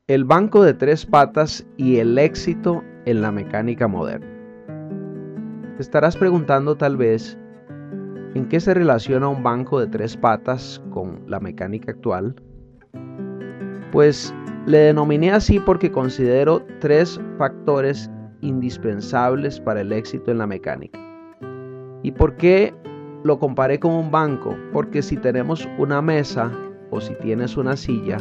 El banco de tres patas y el éxito en la mecánica moderna. Te estarás preguntando tal vez, ¿en qué se relaciona un banco de tres patas con la mecánica actual? Pues le denominé así porque considero tres factores indispensables para el éxito en la mecánica. ¿Y por qué lo comparé con un banco? Porque si tenemos una mesa o si tienes una silla,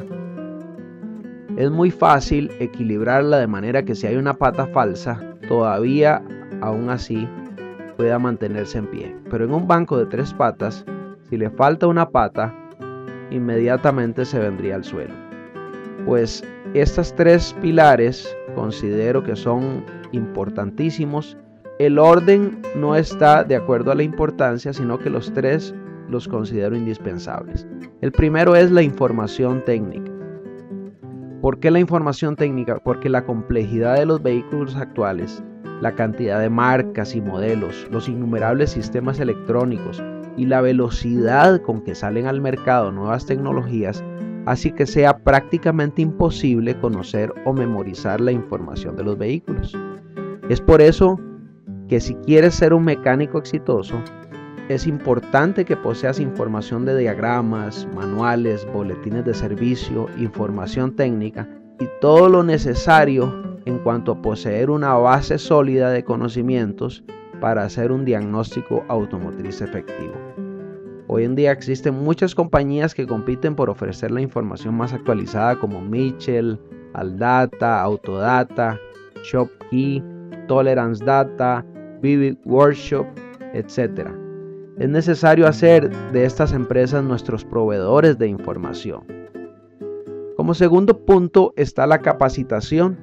es muy fácil equilibrarla de manera que si hay una pata falsa, todavía aún así pueda mantenerse en pie. Pero en un banco de tres patas, si le falta una pata, inmediatamente se vendría al suelo. Pues estos tres pilares considero que son importantísimos. El orden no está de acuerdo a la importancia, sino que los tres los considero indispensables. El primero es la información técnica. ¿Por qué la información técnica? Porque la complejidad de los vehículos actuales, la cantidad de marcas y modelos, los innumerables sistemas electrónicos y la velocidad con que salen al mercado nuevas tecnologías, hace que sea prácticamente imposible conocer o memorizar la información de los vehículos. Es por eso que si quieres ser un mecánico exitoso, es importante que poseas información de diagramas, manuales, boletines de servicio, información técnica y todo lo necesario en cuanto a poseer una base sólida de conocimientos para hacer un diagnóstico automotriz efectivo. Hoy en día existen muchas compañías que compiten por ofrecer la información más actualizada como Mitchell, ALLDATA, Autodata, ShopKey, Tolerance Data, Vivid Workshop, etc. Es necesario hacer de estas empresas nuestros proveedores de información. Como segundo punto está la capacitación.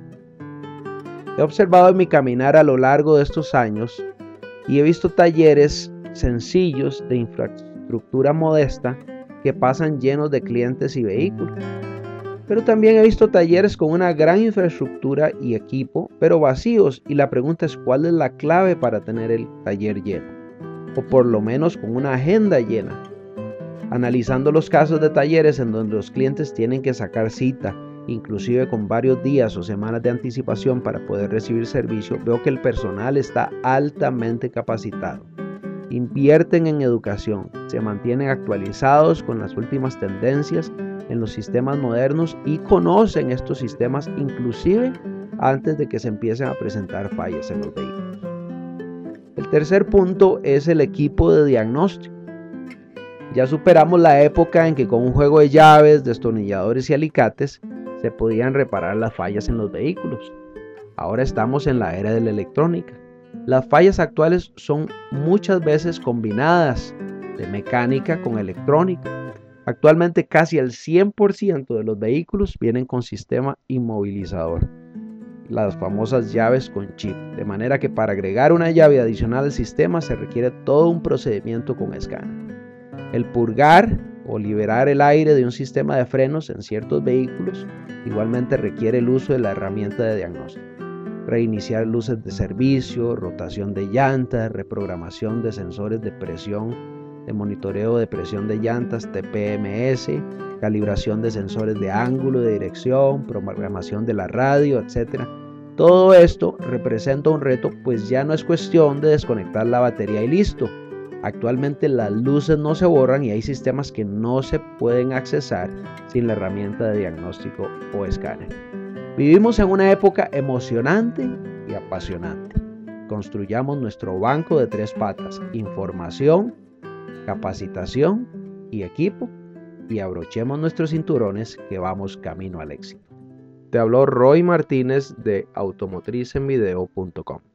He observado en mi caminar a lo largo de estos años y he visto talleres sencillos de infraestructura modesta que pasan llenos de clientes y vehículos. Pero también he visto talleres con una gran infraestructura y equipo, pero vacíos, y la pregunta es ¿cuál es la clave para tener el taller lleno? O por lo menos con una agenda llena. Analizando los casos de talleres en donde los clientes tienen que sacar cita, inclusive con varios días o semanas de anticipación para poder recibir servicio, veo que el personal está altamente capacitado. Invierten en educación, se mantienen actualizados con las últimas tendencias en los sistemas modernos y conocen estos sistemas inclusive antes de que se empiecen a presentar fallas en los vehículos. El tercer punto es el equipo de diagnóstico. Ya superamos la época en que con un juego de llaves, destornilladores y alicates se podían reparar las fallas en los vehículos. Ahora estamos en la era de la electrónica. Las fallas actuales son muchas veces combinadas de mecánica con electrónica. Actualmente casi el 100% de los vehículos vienen con sistema inmovilizador, las famosas llaves con chip, de manera que para agregar una llave adicional al sistema se requiere todo un procedimiento con escáner. El purgar o liberar el aire de un sistema de frenos en ciertos vehículos igualmente requiere el uso de la herramienta de diagnóstico. Reiniciar luces de servicio, rotación de llantas, reprogramación de sensores de presión, de monitoreo de presión de llantas, TPMS, calibración de sensores de ángulo, de dirección, programación de la radio, etc. Todo esto representa un reto, pues ya no es cuestión de desconectar la batería y listo. Actualmente las luces no se borran y hay sistemas que no se pueden accesar sin la herramienta de diagnóstico o escáner. Vivimos en una época emocionante y apasionante. Construyamos nuestro banco de tres patas: información, capacitación y equipo, y abrochemos nuestros cinturones que vamos camino al éxito. Te habló Roy Martínez de automotrizenvideo.com.